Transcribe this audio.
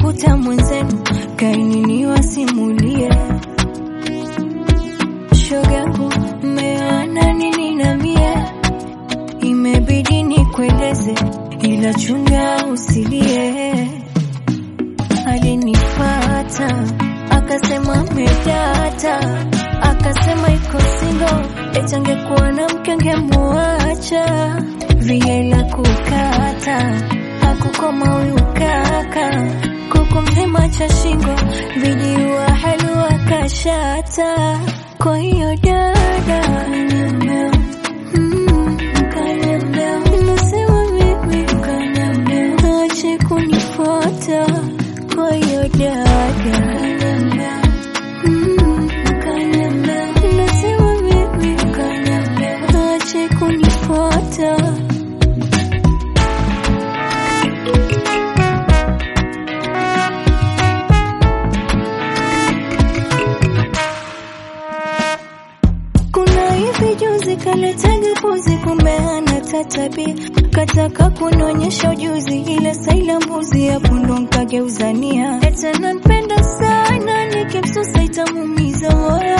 nimekuta mwenzenu, kaini niwasimulie. Shogangu mmeana nini na mie, imebidi nikueleze, ila chunga usilie. Alinifata akasema medata, akasema iko single, eti angekuwa na mke angemuacha. Vihela kukata hakukoma huyu kaka, kuku mzima cha shingo, vijiwa halua kashata. Kwa hiyo dada nasema mimi ache kunifuata. Kwa hiyo dada nasema mimi ache kunifuata. Juzi kaletaga puzi, kumbe hana tatabi, kataka kunonyesha ujuzi, ila saila mbuzi, hapo ndo nkageuzania. Eti ananipenda sana, nikimsusa itamumiza moyo.